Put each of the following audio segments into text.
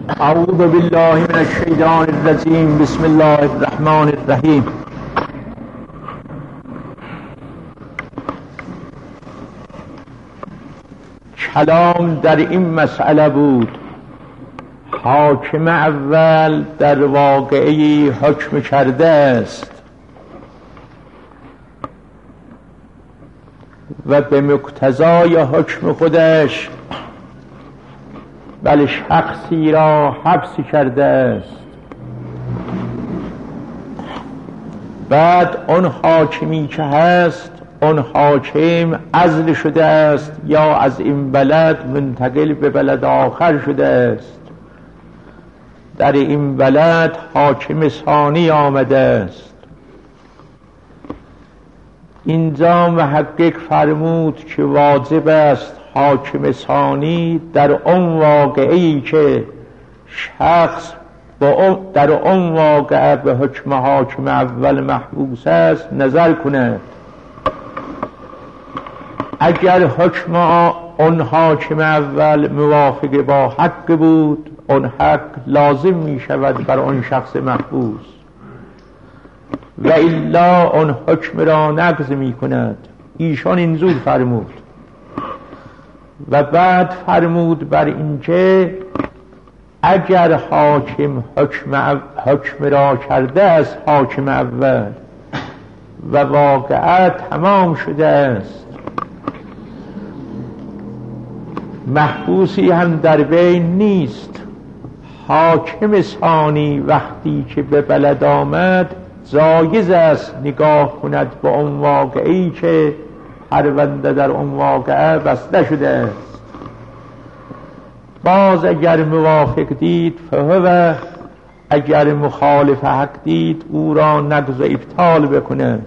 اعوذ بالله من الشیطان الرجیم. بسم الله الرحمن الرحیم. کلام در این مسئله بود. حاکم اول در واقعی حکم کرده است و به مقتضای حکم خودش بله شخصی را حبس کرده است. بعد اون حاکمی که هست، اون حاکم عزل شده است یا از این بلد منتقل به بلد آخر شده است. در این بلد حاکم ثانی آمده است. اینجا محقق فرمود که واجب است حاکم ثانی در اون واقعی که شخص در اون واقعه به حکم حاکم اول محبوس است نظر کند. اگر حکم اون حاکم اول موافق با حق بود، اون حق لازم می شود بر اون شخص محبوس و الا اون حکم را نقض می کند. ایشان اینجور فرمود و بعد فرمود بر اینکه اگر حاکم حکم را کرده است حاکم اول و واقعه تمام شده است، محبوسی هم در بین نیست، حاکم ثانی وقتی که به بلد آمد جایز است نگاه کند به اون واقعی که پرونده در اون واقعه بسته شده است. باز اگر موافق دید فهو، اگر مخالف حق دید او را نقض و ابطال بکند.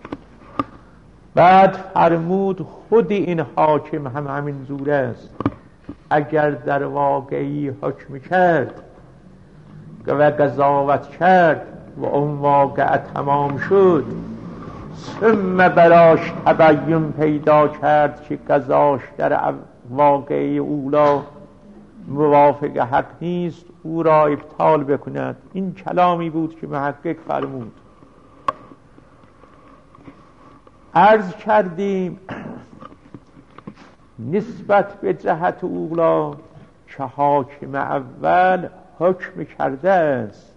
بعد فرمود خود این حاکم هم همین زور است. اگر در واقعی حکم کرد و قضاوت کرد و اون واقعه تمام شد، ثم براش تبین پیدا کرد که قضاش در واقعی اولا موافق حق نیست، او را ابطال بکند. این کلامی بود که محقق فرمود. عرض کردیم نسبت به جهت اولا که حاکم اول حکم کرده است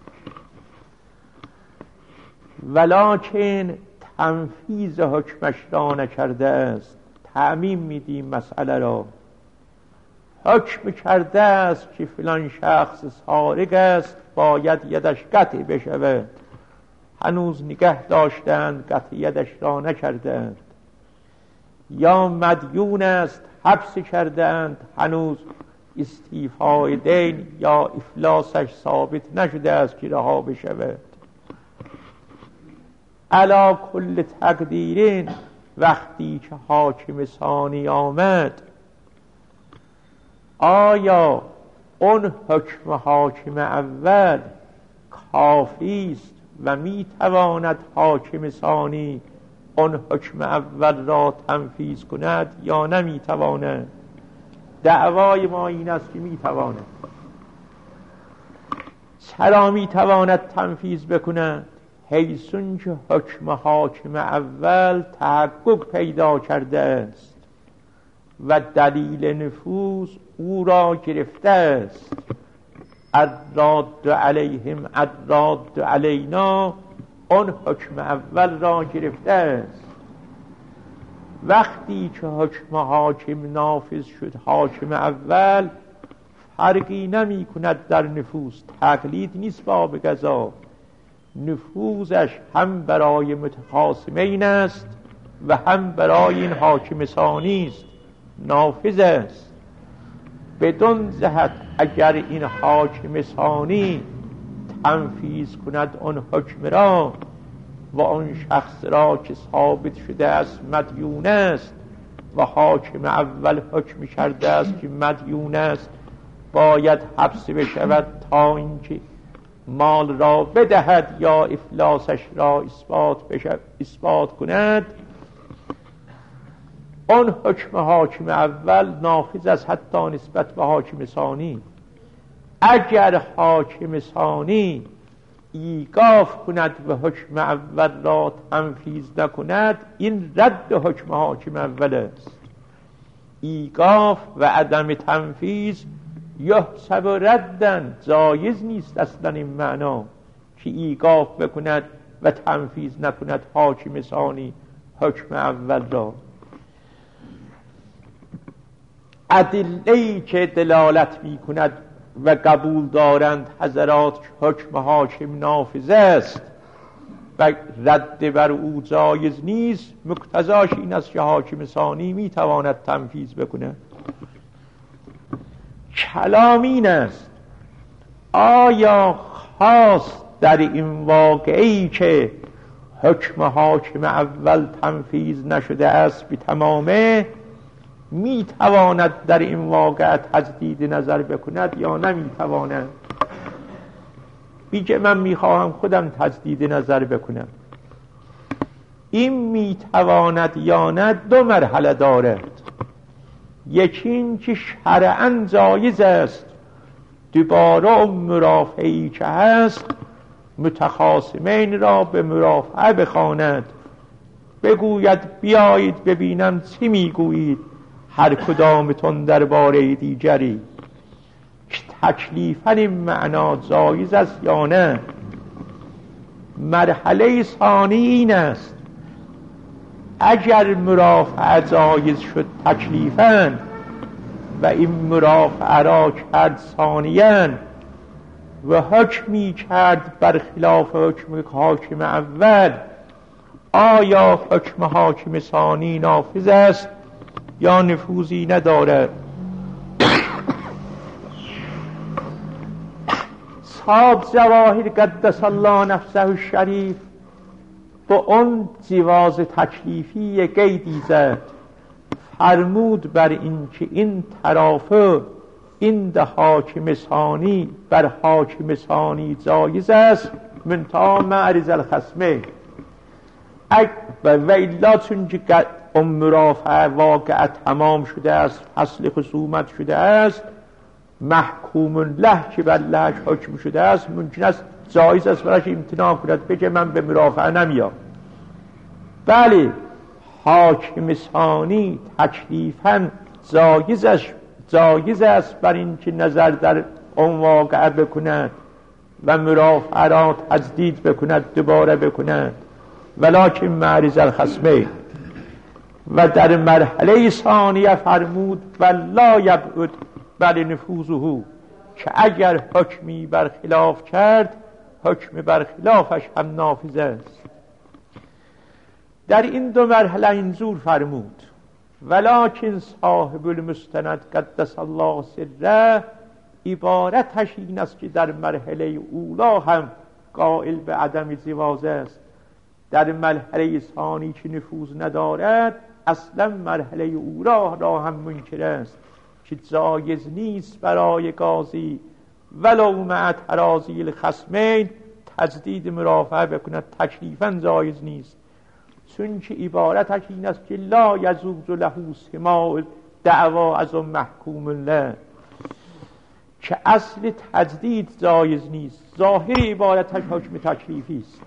ولکن تنفیذ حکمش را نکرده است. تعمیم میدیم مسئله را. حکم کرده است که فلان شخص سارق است، باید یدش قطع بشود، هنوز نگه داشتند قطع یدش را نکردند. یا مدیون است، حبس کردند، هنوز استیفای دین یا افلاسش ثابت نشده است که رها بشود. علی کل تقدیرین وقتی که حاکم ثانی آمد، آیا اون حکم حاکم اول کافی است و می تواند حاکم ثانی اون حکم اول را تنفیذ کند یا نمی تواند؟ دعوای ما این است که می تواند. چرا می تواند تنفیذ بکند؟ حیثون که حکم حاکم اول تحقق پیدا کرده است و دلیل نفوذ او را گرفته است. الراد علیهم الراد علینا، اون حکم اول را گرفته است. وقتی که حکم حاکم نافذ شد، حاکم اول فرقی نمی کند در نفوذ، تقلید نیست با به قضا، نفوذش هم برای متخاصمین است و هم برای این حاکم ثانی است، نافذ است. بدون جهت اگر این حاکم ثانی تنفیذ کند اون حکم را و اون شخص را که ثابت شده است مدیون است و حاکم اول حکم کرده است که مدیون است، باید حبس بشود تا اینکه مال را بدهد یا افلاسش را اثبات کند. اون حکم حاکم اول نافذ است حتی نسبت به حاکم ثانی. اگر حاکم ثانی ایقاف کند و حکم اول را تنفیذ نکند، این رد حکم حاکم اول است. ایقاف و عدم تنفیذ یحسب ردن، جایز نیست اصلا این معنا که ایقاف بکند و تنفیذ نکند حاکم ثانی حکم اول را. ادله‌ای که دلالت می کند و قبول دارند حضرات حکم حاکم نافذ است و رد بر او جایز نیست، مقتضاش این است که حاکم ثانی می تواند تنفیذ بکند. کلام این است آیا خاص در این واقعی که حکم حاکم اول تنفیذ نشده است به تمامه، می تواند در این واقع تجدید نظر بکند یا نمی تواند؟ بیگه من می خواهم خودم تجدید نظر بکنم. این می تواند یا نه دو مرحله دارد. یکی این که شرعاً جایز است دوباره مرافعی که هست متخاصمین را به مرافعه بخواند، بگوید بیایید ببینم چی میگویید هر کدامتون درباره دیگری، که تکلیفاً این معنا جایز است یا نه. مرحله ثانی این است اگر مرافعه جایز شد تکلیفاً و این مرافعه را کرد ثانیاً و حکمی کرد برخلاف حکم حاکم اول، آیا حکم حاکم ثانی نافذ است یا نفوذی ندارد؟ صاحب جواهر قدس الله نفسه الشریف با اون جواز تکلیفی قیدی زد، فرمود بر این که این طرافه این ده حاکم ثانی بر حاکم ثانی جایز است منتها معرض الخصمه، و الا چون که اون مرافعه واقعه تمام شده است، فصل خصومت شده است، محکوم له که بر لهش حکم شده است، ممکن است جایز است برایش امتناع کند، بگه من به مرافعه نمیام. بله حاکم ثانی تکلیفاً جایز است بر این که نظر در اون واقعه بکند و مرافعه را تجدید بکند، دوباره بکند، ولکن معرض الخصمه. و در مرحله ثانیه فرمود و لا یبعد بل نفوذه، که اگر حکمی برخلاف کرد حکم برخلافش هم نافذ است. در این دو مرحله اینجور فرمود ولکن صاحب المستند قدس الله سره عبارتش این است که در مرحله اولا هم قائل به عدم جواز است، در مرحله ثانی که نفوذ ندارد اصلا مرحله اولا را هم منکر است که جایز نیست برای قاضی ولو مع تراضی الخصمین تجدید مرافعه بکند، تکلیفاً جایز نیست، چون که عبارتش این است که لا یجوز له سماع دعوا از محکوم له، که اصل تجدید جایز نیست، ظاهر عبارتش حکم تکلیفی است.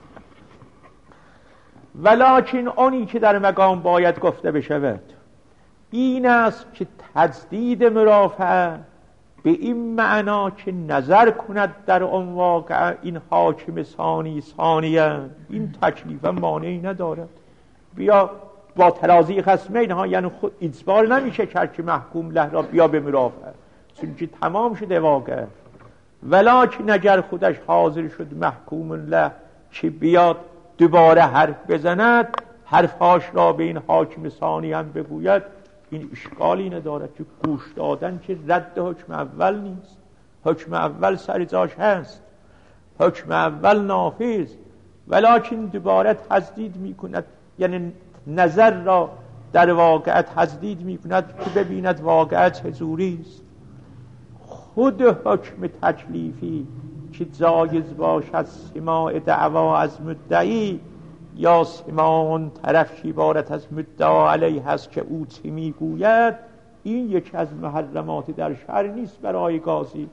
ولکن آنی که در مقام باید گفته بشود این است که تجدید مرافعه به این معنا که نظر کند در اون واقع این حاکم ثانیه این تکلیفا مانعی ندارد، بیا با ترازی خصمین ها، یعنی خود اجبار نمیشه کرد که محکوم له را بیا به مرافعه، چون که تمام شده واقع. ولکن اگر خودش حاضر شد محکوم له که بیاد دوباره حرف بزند، حرفهاش را به این حاکم ثانی هم بگوید، این اشکالی ندارد که گوش دادن که رد حکم اول نیست، حکم اول سر جاش هست، حکم اول نافذ، ولکن دوباره تجدید می کند، یعنی نظر را در واقع تجدید می کند که ببیند واقع چجوری است. خود حکم تکلیفی که جایز باشد سماع دعوا از مدعی یا سماع اون طرف که عبارت از مدعا علیه هست که او چی میگوید، این یکی از محرمات در شرع نیست برای قاضی.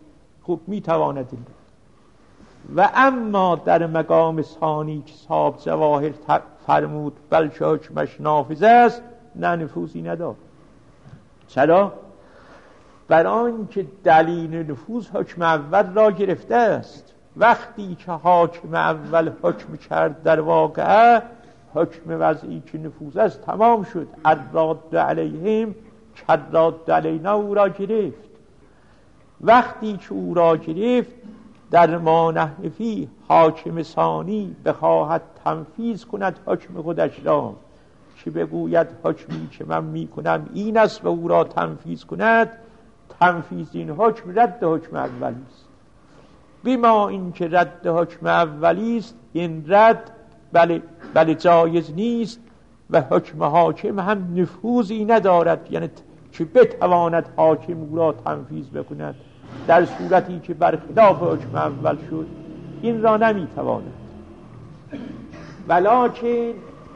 خوب میتواند این. و اما در مقام ثانی که صاحب جواهر فرمود بلکه حکمش نافذ است، نه نفوذی ندارد. چرا؟ برای آنکه دلیل نفوذ حکم اول را گرفته است. وقتی که حاکم اول حکم کرد در واقعه، حکم وضعی که نفوذ است تمام شد. الراد علیهم کراد علینا او را گرفت. وقتی که او را گرفت، در ما نحنفی حاکم ثانی بخواهد تنفیذ کند حکم خودش را، که بگوید حکمی که من میکنم این است و او را تنفیذ کند، تنفیذ این حکم رد حکم اولی است. بیما این که رد حکم اولی است، این رد بله جایز نیست و حکم حاکم هم نفوذی ندارد، یعنی که بتواند حاکم او را تنفیذ بکند در صورتی که برخلاف حکم اول شد، این را نمیتواند. ولکن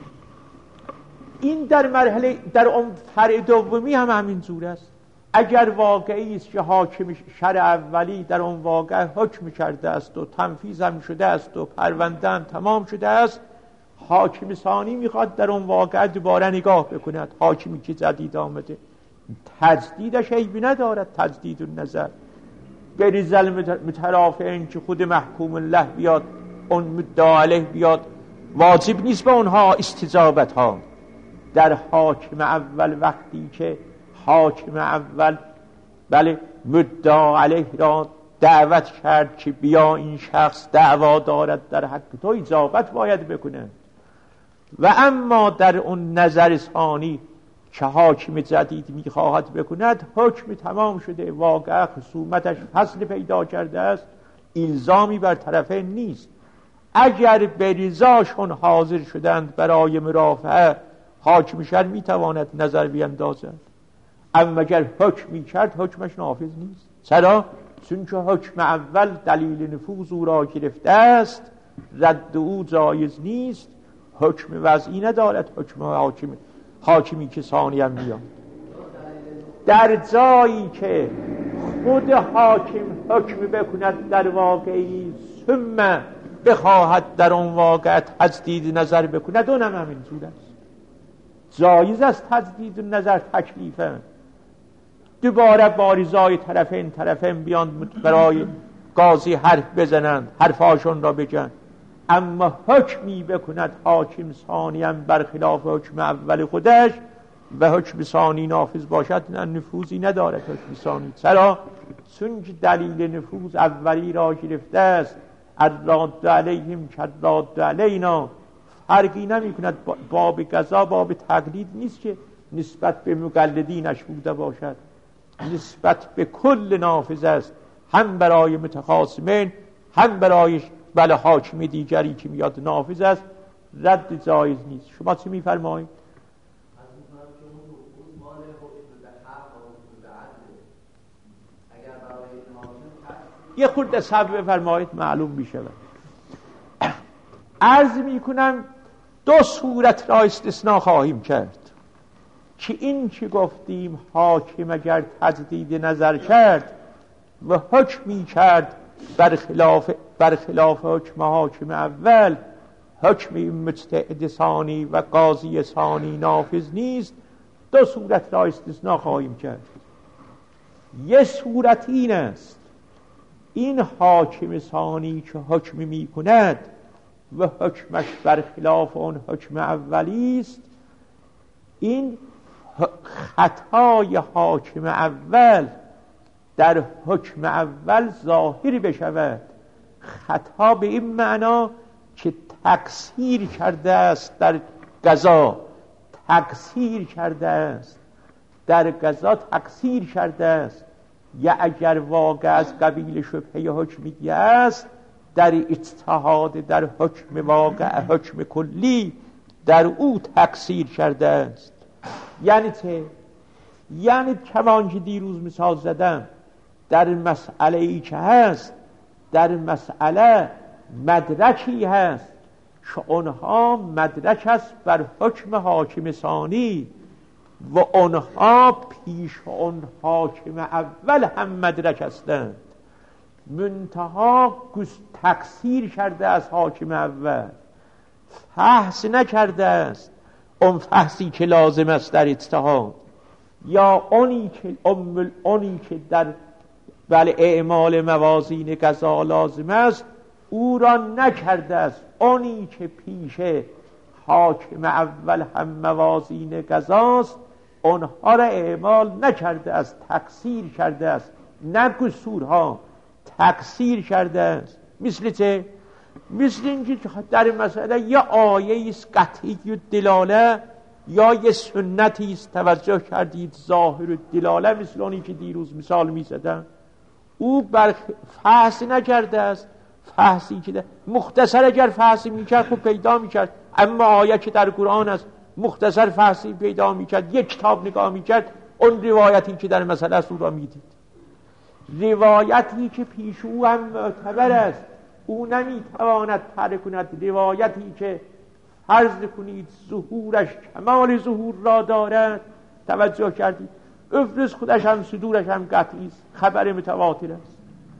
این در مرحله در اون فرع دومی هم همین جور است. اگر واقعی است که حاکم شرع اولی در اون واقع حکم کرده است و تنفیذ هم شده است و پرونده هم تمام شده است، حاکم ثانی میخواد در اون واقع دوباره نگاه بکند. حاکمی که جدید آمده تجدیدش عیبی ندارد، تجدید النظر. بریزل مترافعین که خود محکوم الله بیاد، اون مدعا علیه بیاد، واجب نیست به اونها استجابت ها. در حاکم اول وقتی که حاکم اول مدعا علیه را دعوت کرد که بیا این شخص دعوا دارد در حق تو، اجابت باید بکنه. و اما در اون نظر ثانی که حاکم جدید میخواهد بکند، حکم تمام شده، واقع خصومتش فصل پیدا کرده است، الزامی بر طرفین نیست. اگر به رضاشون حاضر شدند برای مرافعه، حاکم شرع میتواند نظر بیندازد. اما اگر حکمی کرد، حکمش نافذ نیست. چرا؟ چون که حکم اول دلیل نفوذ او را گرفته است، رد او جایز نیست. حکم وضعی ندارد، حکم حاکمی که ثانی هم میاد. در جایی که خود حاکم حکم بکند در واقعی، ثم بخواهد در اون واقع تجدید نظر بکند، اونم همین جور است. جایز است تجدید نظر تکلیفه، دوباره با رضای طرفین بیان برای قاضی حرف بزنند، حرفاشون را بگن. اما حکمی بکند حاکم ثانی هم برخلاف حکم اول خودش و حکم ثانی نافذ باشد، نه نفوذی ندارد حکم ثانی. چرا؟ چون دلیل نفوذ اولی را گرفته است. الراد علیهم کراد علینا، فرقی نمی کند. باب قضا باب تقلید نیست که نسبت به مقلدینش بوده باشد، نسبت به کل نافذ است، هم برای متخاصمین هم برای حاکم دیگری که میاد نافذ است، رد جایز نیست. شما چی میفرمایید؟ یه خورده صبر بفرمایید معلوم میشه. عرض میکنم دو صورت را استثناء خواهیم کرد که این که گفتیم حاکم اگر تجدید نظر کرد و حکمی کرد برخلاف حکم حاکم اول، حکم مجتهد ثانی و قاضی ثانی نافذ نیست. دو صورت را استثناء خواهیم کرد. یه صورت این است، این حاکم ثانی که حکم می کند و حکمش برخلاف اون حکم اولی است، این خطای حاکم اول در حکم اول ظاهر بشود. خطا به این معنا که تقصیر کرده است در قضا، تقصیر کرده است در قضا، تقصیر کرده است. یا اگر واقع از قبیل شبهه حکمیه است، در اجتهاد در حکم واقع، حکم کلی، در او تقصیر کرده است. یعنی چه؟ یعنی کمان که دیروز مثال زدم، در مسئله ای که هست، در مسئله مدرکی هست که اونها مدرک است بر حکم حاکم ثانی و اونها پیش اون حاکم اول هم مدرک هستند. منتها تقصیر کرده از حاکم اول، فحص نکرده است اون فحصی که لازم است در اجتهاد، یا اونی که در اعمال موازین قضا لازم است او را نکرده است. اونی که پیش حاکم اول هم موازین قضاست اونها را اعمال نکرده است، تقصیر کرده است، نه قصورها، تقصیر کرده است. مثل چه؟ مثل اینکه در مسئله یه آیه است قطعی دلاله یا یه سنتی است توجه کردید ظاهر دلاله، مثل اونی که دیروز مثال می زدم، او بر فحص نکرده است. فحصی که مختصر اگر فحصی میکرد خب پیدا میکرد، اما آیه که در قرآن است مختصر فحصی پیدا میکرد، یک کتاب نگاه میکرد اون روایتی که در مسئله است او را میدید. روایتی که پیش او هم معتبر است او نمیتواند ترک کند. روایتی که فرض کنید ظهورش کمال ظهور را دارد، توجه کردید، افرض خودش هم صدورش هم قطعی است، خبر متواتر است.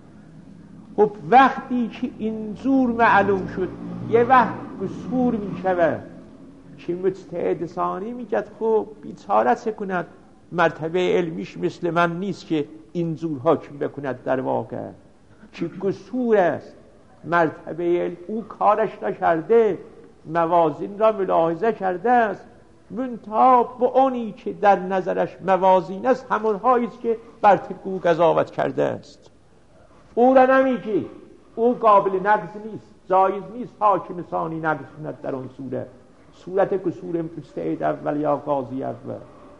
خب وقتی که این زور معلوم شد یه وقت قصور می شود که مجتهد ثانی میگد خب بیچاره چه کند، مرتبه علمیش مثل من نیست که این زور حاکم بکند در واقع، که قصور است. مرتبه علم او کارش را کرده، موازین را ملاحظه کرده است، منتها با اونی که در نظرش موازین است همونهایی است که بر طبق او قضاوت کرده است. او را نمیگی، او قابل نقض نیست، جایز نیست حاکم ثانی نقض کند در اون صورت قصور مجتهد اول یا قاضی اول.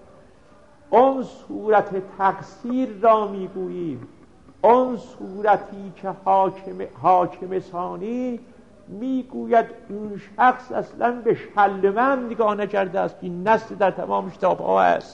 اون صورت تقصیر را میگوییم، اون صورتی که حاکم ثانی میگوید اون شخص اصلا به شلمم نگاه نکرده است، این نص در تمام کتاب ها است،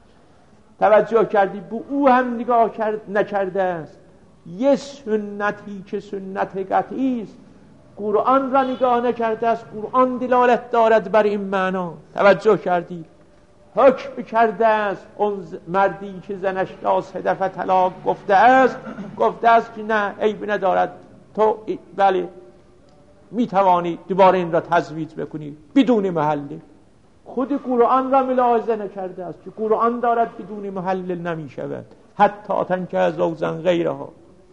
توجه کردی، به او هم نگاه نکرده است. یه سنتی که سنت قطعی است قرآن را نگاه نکرده است، قرآن دلالت دارد بر این معنا، توجه کردی، حکم کرده است اون مردی که زنش را 3 دفعه طلاق گفته است که نه عیب ندارد، تو بله میتوانی دوباره این را تزویج بکنی بدون محل. خود قرآن را ملاحظه نکرده است که قرآن دارد بدون محل نمی شود حتی تنکه زوجن غیرها.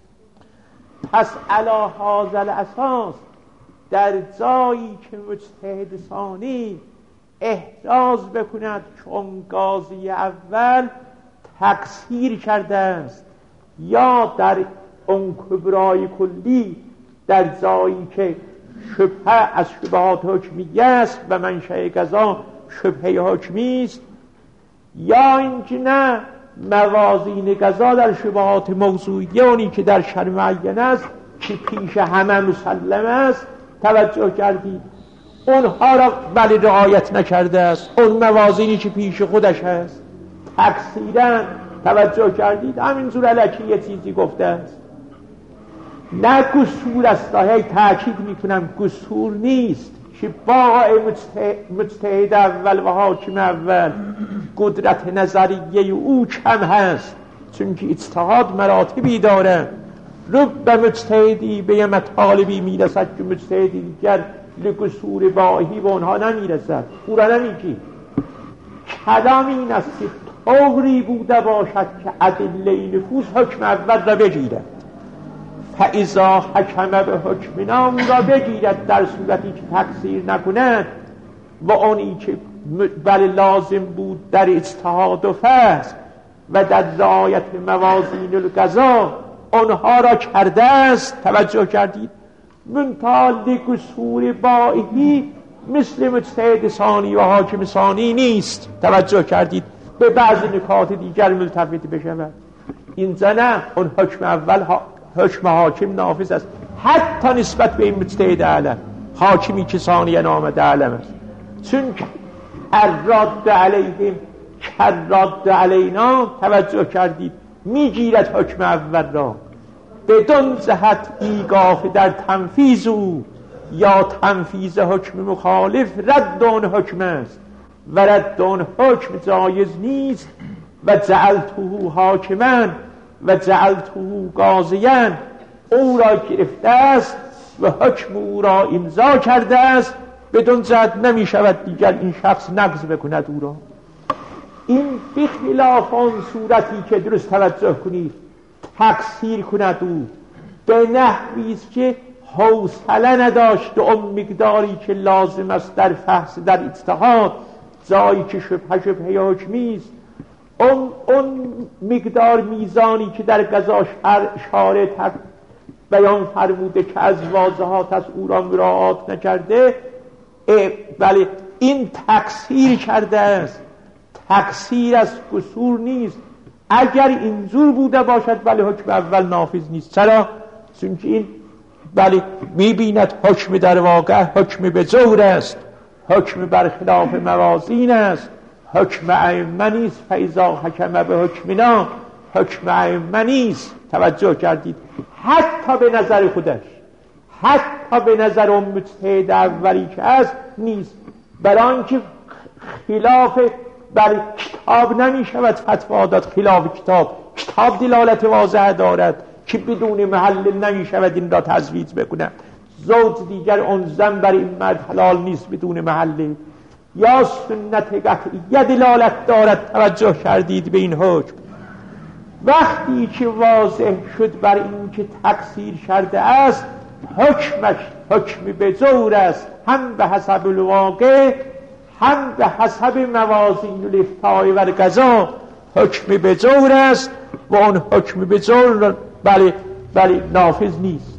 پس علی هذا الاساس در جایی که مجتهد ثانی احراز بکند چون قاضی اول تقصیر کرده است، یا در اون کبرای کلی در جایی که شبهه از شبهات حکمیه است و منشأ قضا شبهه حکمی است، یا اینکه نه موازین قضا در شبهات موضوعیه اونی که در شرع معین است که پیش همه مسلم است، توجه کردید، اونها را بله رعایت نکرده است، اون موازینی که پیش خودش هست تقصیرن، توجه کردید، همینجور الکی یه چیزی گفته است، نه قصور است. هی تأکید میکنم قصور نیست که با مجتهد اول و حاکم اول قدرت نظریه او کم هست، چون که اجتهاد مراتبی داره. رب مجتهدی به یه مطالبی میرسد که مجتهدی دیگر لقصور باهی به اونها نمیرسد. او را نمیگی. کلام این است که طوری بوده باشد که ادله نفوس حکم اول را بگیرد، فاذا حکم به حکمنا او را بگیرد در صورتی که تقصیر نکند و اونی که بله لازم بود در اجتهاد و فحص و در رعایت موازین القضا اونها را کرده است، توجه کردید، منتها لقصور باهی مثل مجتهد ثانی و حاکم ثانی نیست، توجه کردید، به بعضی نکات دیگر ملتفت بشود. اینجا نه، اون حکم اول حکم حاکم نافذ است حتی نسبت به این مجتهد اعلم، حاکمی که ثانی نامده اعلم است، چون الرد علیهم کرد علینا، توجه کردید، میگیرد حکم اول را بدون جهت ایگاه در تنفیذ او، یا تنفیذ حکم مخالف رد اون حکم است و رد اون حکم جایز نیست. و جعلته حاکما و جعلته قاضیا، او را گرفته است و حکم او را امضا کرده است، بدون جهت نمی شود دیگر این شخص نقض بکند او را. این بخلاف آن صورتی که درست توجه کنید تقصیر کند او به نحوی است که حوصله نداشت اون مقداری که لازم است در فحص در اجتهاد، جایی که شبهه حکمی است، اون مقدار میزانی که در قضا شارع بیان فرموده که از واضحات از او را مراعات نکرده، بله این تقصیر کرده است. تقصیر از قصور نیست. اگر اینجور بوده باشد بله حکم اول نافذ نیست. چرا؟ چون که این بله میبیند حکم در واقع حکم به جور است، حکم برخلاف موازین است، حکم ائمه نیست. فاذا حکم به حکمنا، حکم ائمه نیست. توجه کردید؟ حتی به نظر خودش، حتی به نظر اون مجتهد اولی که است نیست، برای آنکه خلاف بر کتاب نمی شود فتوا داد. خلاف کتاب دلالت واضح دارد که بدون محل نمی شود این را تزویج بکنه. زوج دیگر اون زن بر این مرد حلال نیست بدون محل. یا سنت قطعیه دلالت دارد. توجه کردید به این حکم؟ وقتی که واضح شد بر این که تقصیر کرده است، حکمش حکم به جور است، هم به حسب الواقع هم به حسب موازین الافتاء و القضا حکم به جور است و اون حکم به جور بله نافذ نیست.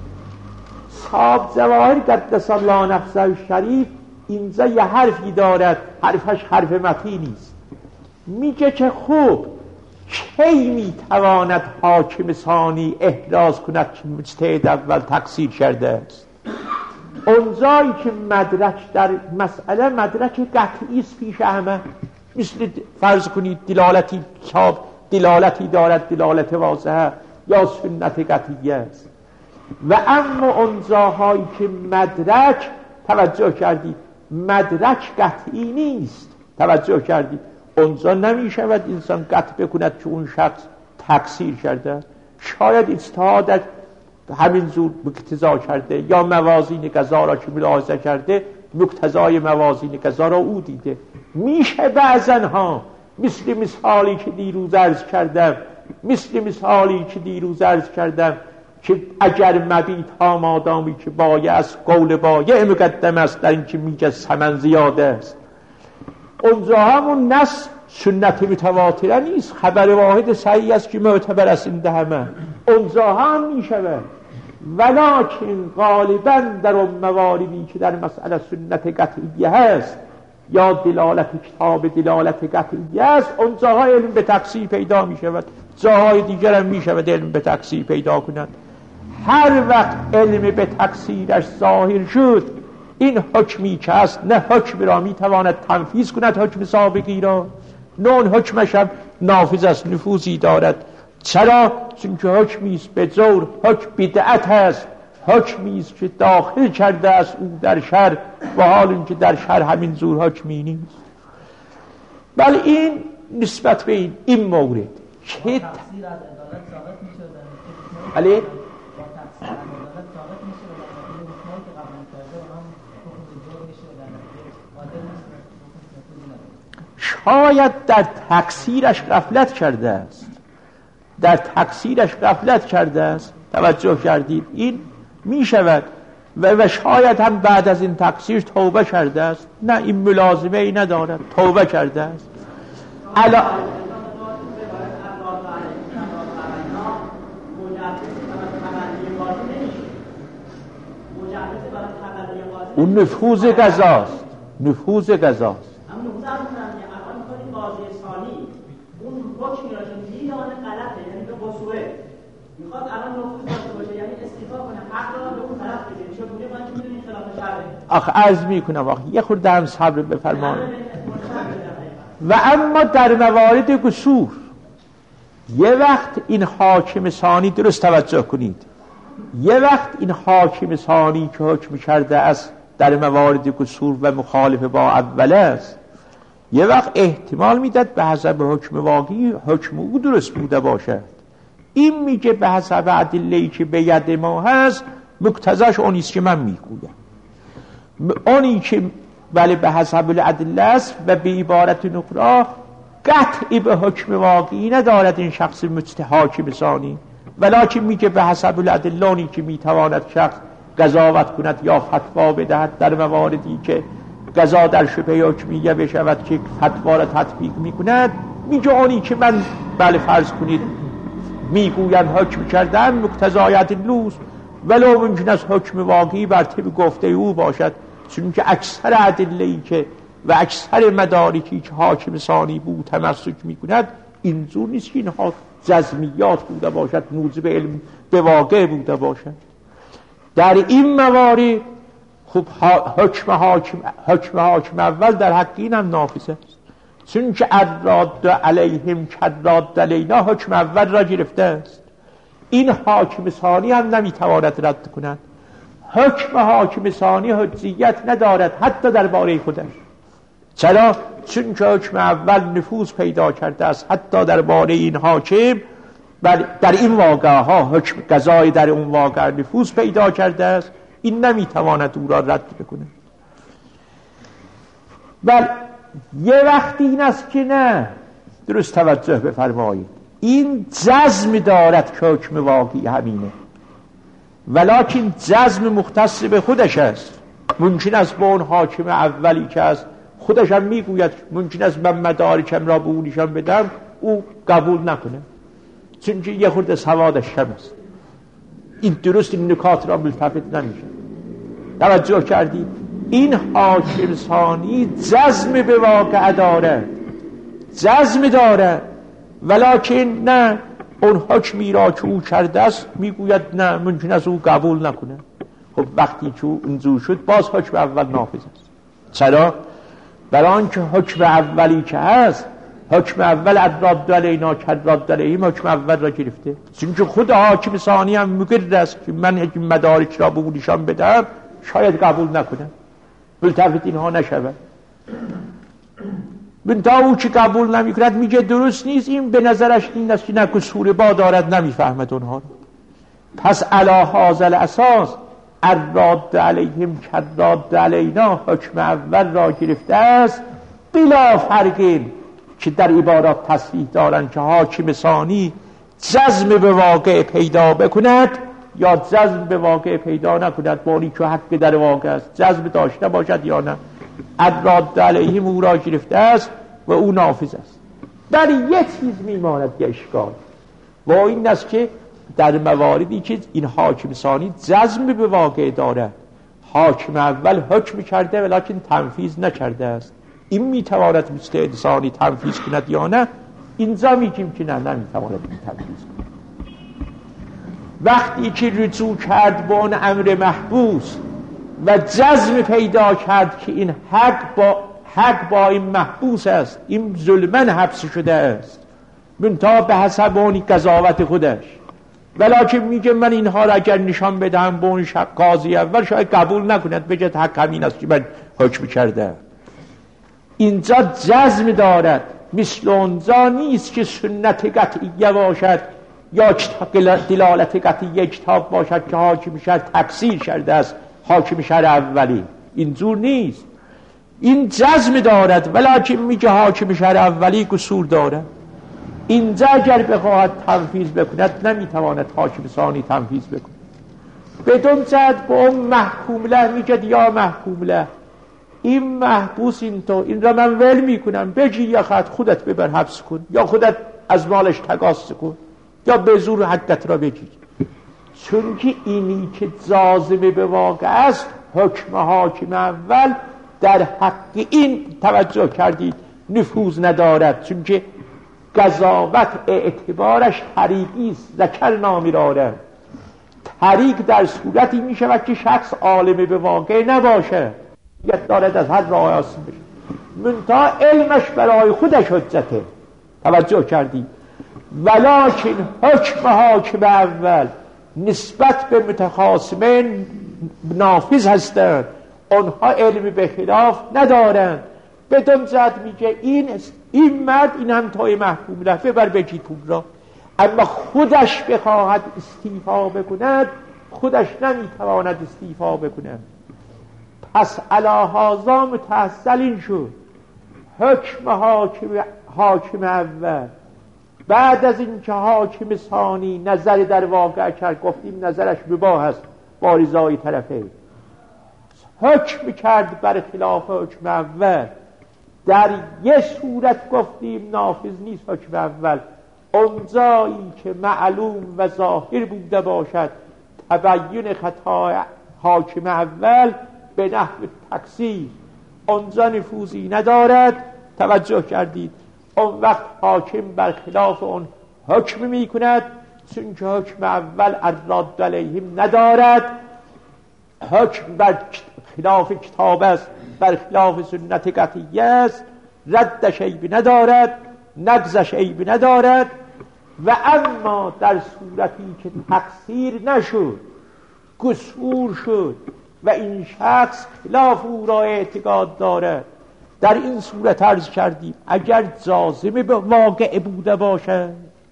صاحب جواهر قدس الله نفسه الشریف اینجا یه حرفی دارد، حرفش حرف متی نیست. میگه که خوب کی میتواند حاکم ثانی احراز کند که مجتهد اول تقصیر کرده است؟ اونجایی که مدرک در مسئله مدرک قطعی است پیش همه، مثل فرض کنید دلالتی کتاب دلالتی دارد، دلالت واضحه یا سنت قطعیه است. و اما اونجاهایی که مدرک، توجه کردید، مدرک قطعی نیست، توجه کردید، اونجا نمی شود انسان قطع بکند که اون شخص تقصیر کرده. شاید اجتهادش همین زور مقتضا کرده یا موازین قضا را که ملاحظه کرده مقتضای موازین قضا را او دیده. میشه بعضن ها مثل مثالی که دیروز عرض کردم که اگر مبیت ها مادامی که بایع است قول بایع مقدم است در این که میگه ثمن زیاده است، اونجا همون نص سنت متواتره نیست، خبر واحد صحیح است که معتبر است این همه، اونجا هم میشود. ولکن غالبا در اون مواردی که در مسئله سنت قطعیه هست یا دلالت کتاب دلالت قطعیه است، اونجاها علم به تقصیر پیدا میشود. جاهای دیگر هم میشود علم به تقصیر پیدا کنند. هر وقت علم به تقصیرش ظاهر شد، این حکمی که است نه حکم را میتواند تنفیذ کند، حکم سابقی را، نه اون حکمش هم نافذ است، نفوذی دارد. چرا؟ چون که حکمی است به جور، حکم بدعت است، حکمی است که داخل کرده است او در شر، و حال اینکه در شر همین زور حکمی نیست. بله این نسبت به این مورد که تقصیر از عدالت ثابت میشه، بله شاید در تقصیرش غفلت کرده است، در تقصیرش غفلت کرده است. توجه کردید؟ این می شود و شاید هم بعد از این تقصیر توبه کرده است. نه، این ملازمه ای ندارد، توبه کرده است. اون نفوذ قضاست، نفوذ قضاست. اون حکمی را که میدانه غلطه، یعنی به قصوره میخواد الان نفوذ داشته باشه، یعنی استیفا کنه، حق را به اون طرف بده، چون میگه من که میدونی خلاف شرعه. آخه عرض میکنم آخه یه خورده هم صبر بفرمایید. و اما در موارد قصور یه وقت این حاکم ثانی، درست توجه کنید، یه وقت این حاکم ثانی که حکم کرده است در موارد قصور و مخالف با اول است، یه وقت احتمال میداد به حسب حکم واقعی حکم او درست بوده باشد. این میگه به حسب ادله‌ای که به ید ما هست مقتضاش اونیست که من میگویم. اونی که ولی به حسب الادله است و به عبارت نقرا قطعی به حکم واقعی ندارد این شخص حاکم ثانی، ولکن میگه به حسب الادله اونی که میتواند شخص قضاوت کند یا فتوا بدهد در مواردی که قضا در شبه حکمیه بشود که فتوا را تطبیق میکند، میگه اونی که من بله فرض کنید میگویم حکم کردم مقتضای ادله ولو ممکن است حکم واقعی بر طبق گفته او باشد، چون که اکثر ادله‌ای که و اکثر مدارکی که حاکم ثانی بود تمسک میکند اینجور نیست که اینها جزمیات بوده باشد، موجب علم به واقع بوده باشد. در این موارد خب حکم حاکم اول در حق این هم نافذ است، چون که الراد علیهم کالراد علینا حکم اول را گرفته است. این حاکم ثانی هم نمیتواند رد کند. حکم حاکم ثانی حجیت ندارد حتی درباره خودش. چرا؟ چون که حکم اول نفوذ پیدا کرده است حتی درباره این حاکم، در این واقعه ها حکم قضای در اون واقعه نفوذ پیدا کرده است، این نمیتواند او را رد بکنه. بل یه وقتی این است که نه، درست توجه بفرمایید، این جزم دارد که حکم واقعی همینه، ولکن جزم مختص به خودش است. ممکن است با اون حاکم اولی که است خودش هم میگوید ممکن است من مدارکم را به اون نشان بدم، او قبول نکنه چون که یه خورده سوادش کم است. این درست این نکات را ملتفت نمیشه. توجه کردید؟ این حاکم ثانی جزم به واقع داره، جزم داره، ولکن نه اون حکمی را که او کرده است میگوید نه ممکن است او قبول نکنه. خب وقتی که اینجور شد باز حکم اول نافذ است. چرا؟ برای آنکه حکم اولی که هست، حکم اول الراد علینا کالراد علیهم حکم اول را گرفته، چون که خود حاکم ثانی هم مقر است که من اگه مدارک را به او نشان بدم شاید قبول نکنه، ملتفت اینها نشود. بنتا او که قبول نمی کند میگه درست نیست، این به نظرش این است که نه قصور با دارد، نمیفهمد اونها رو. پس علی هذا الاساس الراد علیهم کالراد علینا حکم اول را گرفته است، بلا فرق که در عبارات تصریح دارند که حاکم ثانی جزم به واقع پیدا بکند یا جزم به واقع پیدا نکند، بانی که حق در واقع است جزم داشته باشد یا نه. الراد علیهم او را گرفته است و او نافذ است. در یک چیز میماند که اشکال و این است که در مواردی که این حاکم ثانی جزم به واقع داره، حاکم اول حکم کرده ولیکن تنفیذ نکرده است، این میتواند مثل انسانی تنفیذ کند یا نه؟ اینجا میگیم که نه نمیتواند تنفیذ کند. وقتی که رجوع کرد به اون امر محبوس و جزم پیدا کرد که این حق با این محبوس است، این ظلمن حبس شده است منتها به حسب اون قضاوت خودش، ولیکن میگه من اینها را اگر نشان بدهم به اون قاضی اول شاید قبول نکند، بگه حق همین است که من حکم کرده. اینجا جزم دارد، مثل اونجا نیست که سنت قطعیه باشد یا دلالت قطعیه کتاب باشد که حاکم شهر تکثیر کرده است حاکم شهر اولی، اینجور نیست. این جزم دارد ولیکن میگه حاکم شهر اولی قصور دارد. اینجا اگر بخواهد تنفیذ بکند نمیتواند حاکم ثانی تنفیذ بکند. بدون جد با اون محکوم له میگه یا محکوم له این محبوس این را من ول میکنم، بگیر یا خودت ببر حبس کن یا خودت از مالش تقاص کن یا به زور حقت را بگیر، چون که اینی که جازمه به واقع است حکم حاکم اول در حق این توجه کردید نفوذ ندارد، چون که قضاوت اعتبارش طریقی است. ذکر نامی داره طریق در صورتی می شود که شخص عالم به واقع نباشه، یاد دارد از هر راه آسان بشه، منتها علمش برای خودش حجته. توجه کردید؟ ولکن حکم حاکم اول نسبت به متخاصمین نافذ هستند، آنها علم به خلاف ندارند. بدون جد میگه این مرد این هم تای محکوم له ببر بگی پول را، اما خودش بخواهد استیفا بکند خودش نمیتواند استیفا بکند. پس علاهازا متحصل این شد حکم حاکم اول بعد از این که حاکم ثانی نظر در واقع کرد، گفتیم نظرش مباح است با رضای طرفین، حکم کرد بر خلاف حکم اول، در یه صورت گفتیم نافذ نیست حکم اول، اونجایی که معلوم و ظاهر بوده باشد تبیین خطای حاکم اول به نحو تکثیر، اونجا نفوذی ندارد. توجه کردید؟ اون وقت حاکم برخلاف اون حکم می کند، چون که حکم اول الراد علیهم ندارد، حکم بر خلاف کتاب است، بر خلاف سنت قطعیه است، ردش عیب ندارد، نقضش عیب ندارد. و اما در صورتی که تقصیر نشد، قصور شد و این شخص خلاف او را اعتقاد دارد، در این صورت عرض کردیم اگر جازم به واقع بوده باشد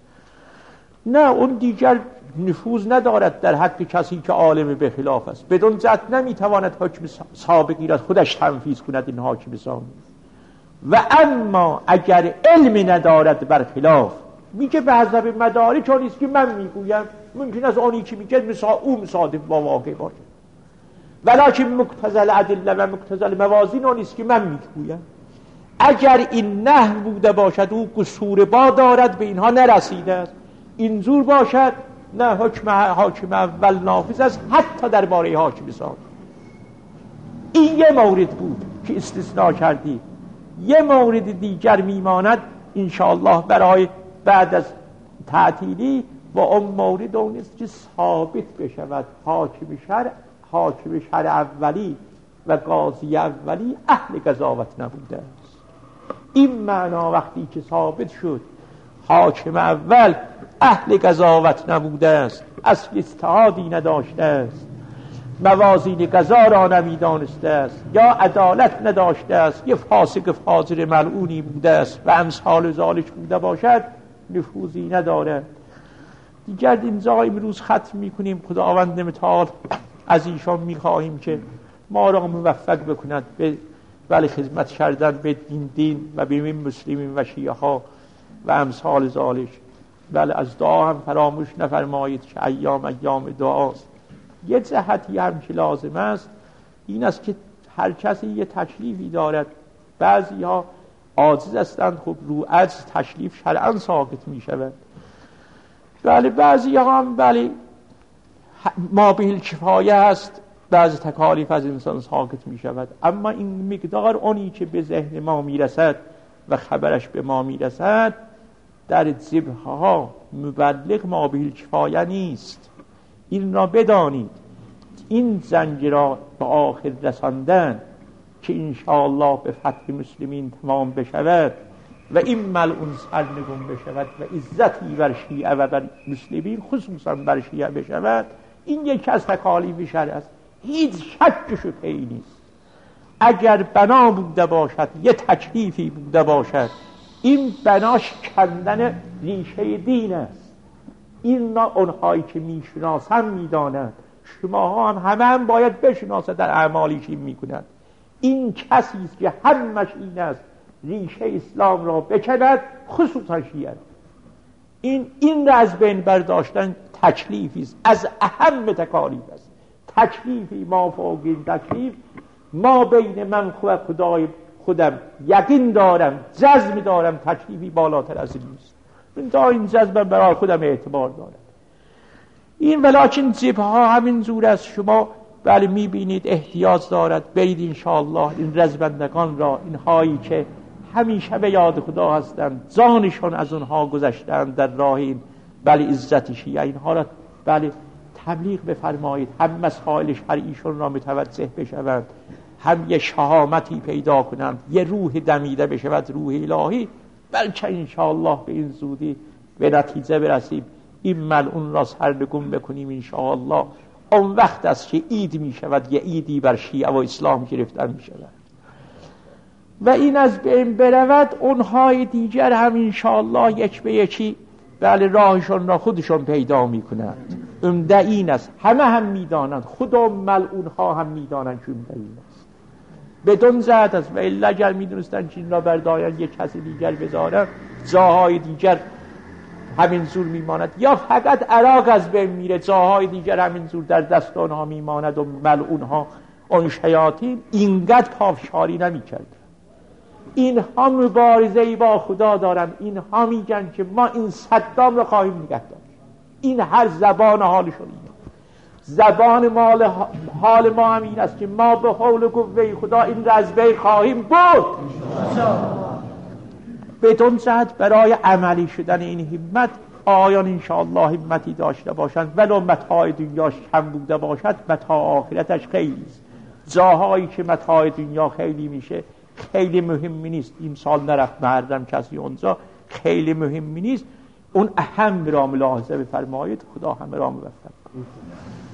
نه، اون دیگر نفوذ ندارد در حق کسی که عالم به خلاف است، بدون جهت نمیتواند حکم سابقی را خودش تنفیذ کند این حاکم ثانی. و اما اگر علم ندارد بر خلاف، میگه به حسب مدارک چون نیست که من میگویم، ممکن است اونی که میگه او مصادف با واقع باشه، ولکن مقتضی الادله و مقتضی الموازین اون نیست که من میگویم. اگر این نحو بوده باشد او قصور با دارد به اینها نرسیده است، اینجور باشد نه، حکم حاکم اول نافذ است حتی درباره حاکم ثانی. این یه مورد بود که استثناء کردیم. یه مورد دیگر میماند انشاءالله برای بعد از تعطیلی، و اون مورد اون است که ثابت بشود حاکم شرع اولی و قاضی اولی اهل قضاوت نبوده است. این معنا وقتی که ثابت شد حاکم اول اهل قضاوت نبوده است، اصل اجتهادی نداشته است، موازین قضا را نمیدانسته است، یا عدالت نداشته است، یه فاسق فاجر ملعونی بوده است و امثال ذالک بوده باشد، نفوذی نداره. دیگر اینجا امروز ختم میکنیم. خداوند متعال از ایشان میخواهیم که ما را موفق بکند به ولی خدمت کردن به دین و به مسلمین و شیعه ها و امثال ذالک. بله از دعا هم فراموش نفرمایید که ایام دعاست. یه جهتی هم که لازم است این است که هر کسی یه تکلیفی دارد. بعضی ها عاجز هستند، خب رو عجز تکلیف شرعاً ساقط می شود. بله بعضی ها هم بله ما به الکفایه هست، بعض تکالیف از انسان ساقط می شود، اما این مقدار اونی که به ذهن ما می رسد و خبرش به ما می رسد در ذبحها مبلغ ما به الکفایه نیست. این را بدانید. این زنجیر را به آخر رساندن که انشاءالله به فتح مسلمین تمام بشود و این ملعون سرنگون بشود و عزتی بر شیعه و بر مسلمین خصوصا بر شیعه بشود، این یک از تکالیف شرع است، هیچ شکش و پی نیست. اگر بنا بوده باشد، یه تکلیفی بوده باشد، این بناش کندن ریشه دین است. این را اونهایی که میشناسن میدانند، شما هم باید بشناسد در اعمالی که میکنند. این کسی است که همش این است ریشه اسلام را بکند، خصوصا شیعه. این را از بین برداشتن تکلیفی است، از اهم تکالیف است. تکلیفی ما فوق این تکلیف، ما بین من و خدای خودم یقین دارم، جزم دارم، تکلیفی بالاتر از این نیست. من تا این جزم برای خودم اعتبار دارم. این ولکن جبهه ها همین زور است. شما بله میبینید احتیاج دارد برید انشاءالله این رزبندگان را، اینهایی که همیشه به یاد خدا هستند، جانشان از اونها گذشتند در راه این بله عزت شیعه، اینها را بله تبلیغ بفرمایید، هم مسائل شرعیشون را متوجه بشوند، هم یه شهامتی پیدا کنند، یه روح دمیده بشود، روح الهی، بلکه انشاءالله به این زودی به نتیجه برسیم، این ملعون را سرنگون بکنیم انشاءالله. اون وقت است که عید می شود، یه عیدی بر شیعه و اسلام گرفتن می شود و این از بین برود، اونهای دیگر هم انشاءالله یک به یکی بله راهشون را خودشون پیدا میکنند. عمده این است، همه هم میدانند، خدا ملعون ها هم میدانند که عمده این است. بدون زد است و الا اگر میدونستن چین را بردارن یک کسی دیگر بذارن، جاهای دیگر همین زور میماند، یا فقط عراق از بین میره، جاهای دیگر همین زور در دست آنها میماند و ملعون ها اون شیاطین اینقدر پافشاری نمیکرد. اینها مبارزه‌ای با خدا دارن، اینها میگن که ما این صدام رو خواهیم نگه داشت. این هر زبان حالشون اینه. زبان حال ما هم این است که ما به حول و قوه خدا این را از بین خواهیم برد. بدون جهت برای عملی شدن این همت آیان انشاءالله همتی داشته باشند، ولو متاع دنیاش کم بوده باشد متاع آخرتش خیلی است. جاهایی که متاع دنیا خیلی میشه خیلی مهمی نیست. این سال نرفت محرم کسی اونجا، خیلی مهمی نیست. اون اهم را ملاحظه بفرمایید. خدا همه را موفق